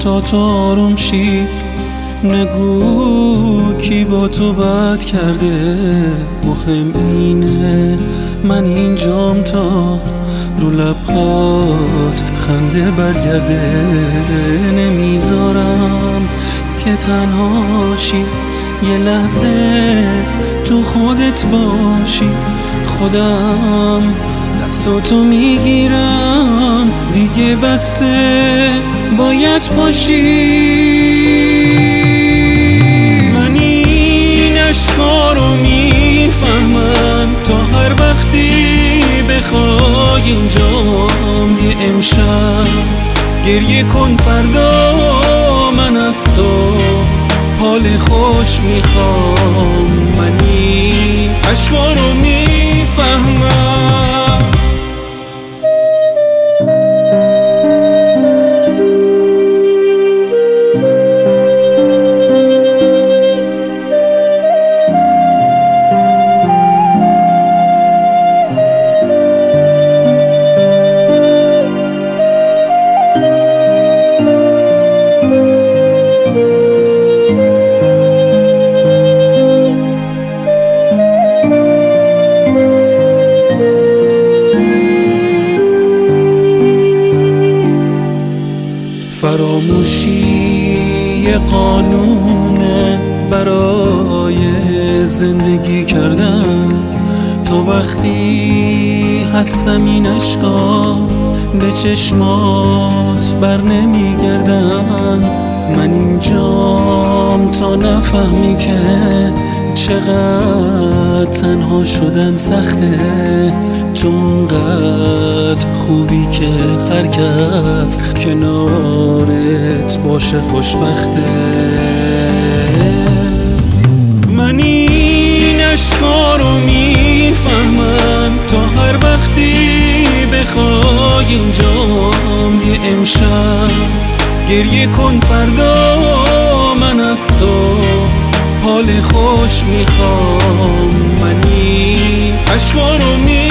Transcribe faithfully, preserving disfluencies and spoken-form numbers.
تا تو آروم شی، نگو کی با تو بد کرده. مهم اینه من اینجام تا رو لبات خنده برگرده. نمیذارم که تنهاشی، یه لحظه تو خودت باشی. خودم دستاتو میگیرم، دیگه بسه باید پاشی. من این عشقا رو میفهمم، تا هر وقتی بخوای اینجام. یه امشب گریه کن، فردا من از تو حال خوش میخوام. من این عشقا رو میفهمم. فراموشی یه قانونه برای زندگی کردن. تا وقتی هستم این عشقا به چشمات بر نمیگردن. من اینجام تا نفهمی که چقدر تنها شدن سخته. تو اونقدر خوبی که هر کس کنارت باشه خوشبخته. من این عشقا رو میفهمم، تا هر وقتی بخوای اینجام. یه امشب گریه کن، فردا من از تو حال خوش میخوام. من این عشقا رو میفهمم.